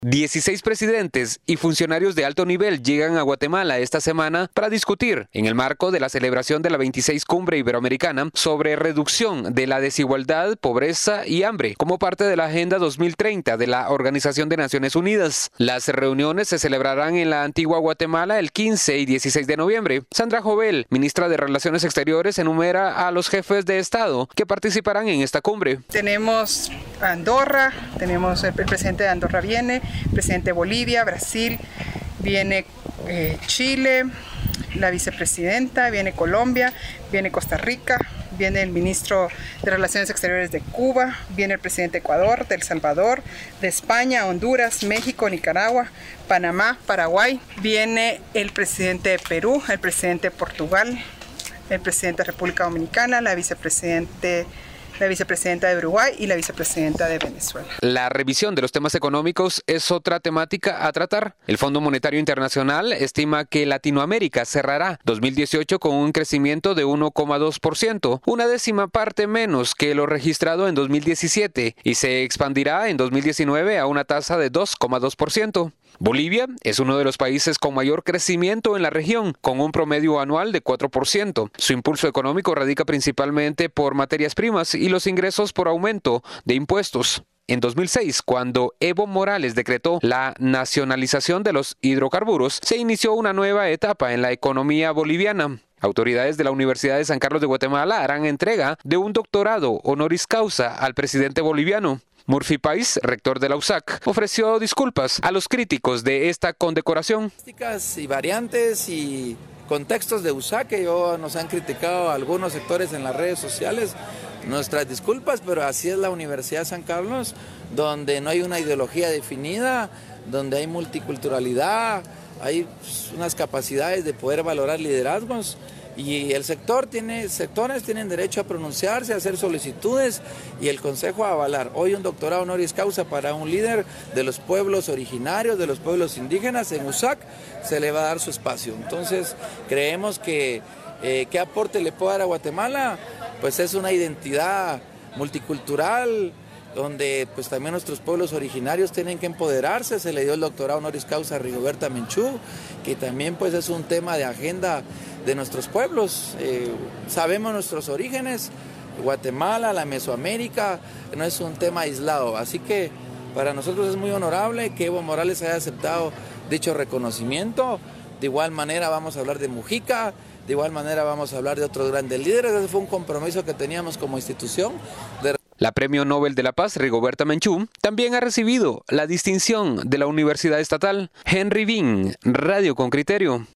16 presidentes y funcionarios de alto nivel llegan a Guatemala esta semana para discutir, en el marco de la celebración de la 26 Cumbre Iberoamericana, sobre reducción de la desigualdad, pobreza y hambre, como parte de la Agenda 2030 de la Organización de Naciones Unidas. Las reuniones se celebrarán en la Antigua Guatemala el 15 y 16 de noviembre. Sandra Jovel, ministra de Relaciones Exteriores, enumera a los jefes de Estado que participarán en esta cumbre. Tenemos Andorra, tenemos el presidente de Andorra viene, presidente de Bolivia, Brasil, viene Chile, la vicepresidenta, viene Colombia, viene Costa Rica, viene el ministro de Relaciones Exteriores de Cuba, viene el presidente de Ecuador, de El Salvador, de España, Honduras, México, Nicaragua, Panamá, Paraguay, viene el presidente de Perú, el presidente de Portugal, el presidente de República Dominicana, la vicepresidenta de Uruguay y la vicepresidenta de Venezuela. La revisión de los temas económicos es otra temática a tratar. El Fondo Monetario Internacional estima que Latinoamérica cerrará 2018 con un crecimiento de 1,2%, una décima parte menos que lo registrado en 2017, y se expandirá en 2019 a una tasa de 2,2%. Bolivia es uno de los países con mayor crecimiento en la región, con un promedio anual de 4%. Su impulso económico radica principalmente por materias primas y los ingresos por aumento de impuestos. En 2006, cuando Evo Morales decretó la nacionalización de los hidrocarburos, se inició una nueva etapa en la economía boliviana. Autoridades de la Universidad de San Carlos de Guatemala harán entrega de un doctorado honoris causa al presidente boliviano. Murphy Pais, rector de la USAC, ofreció disculpas a los críticos de esta condecoración. Y variantes y contextos de USAC que nos han criticado algunos sectores en las redes sociales. Nuestras disculpas, pero así es la Universidad de San Carlos, donde no hay una ideología definida, donde hay multiculturalidad, hay unas capacidades de poder valorar liderazgos. Y el sectores tienen derecho a pronunciarse, a hacer solicitudes y el Consejo a avalar. Hoy un doctorado honoris causa para un líder de los pueblos originarios, de los pueblos indígenas, en USAC se le va a dar su espacio. Entonces creemos que ¿qué aporte le puede dar a Guatemala? Pues es una identidad multicultural, donde pues también nuestros pueblos originarios tienen que empoderarse. Se le dio el doctorado honoris causa a Rigoberta Menchú, que también pues es un tema de agenda de nuestros pueblos. Sabemos nuestros orígenes, Guatemala, la Mesoamérica, no es un tema aislado, así que para nosotros es muy honorable que Evo Morales haya aceptado dicho reconocimiento. De igual manera vamos a hablar de Mujica, de igual manera vamos a hablar de otros grandes líderes. Ese fue un compromiso que teníamos como institución. La Premio Nobel de la Paz, Rigoberta Menchú, también ha recibido la distinción de la Universidad Estatal. Henry Bean, Radio con Criterio.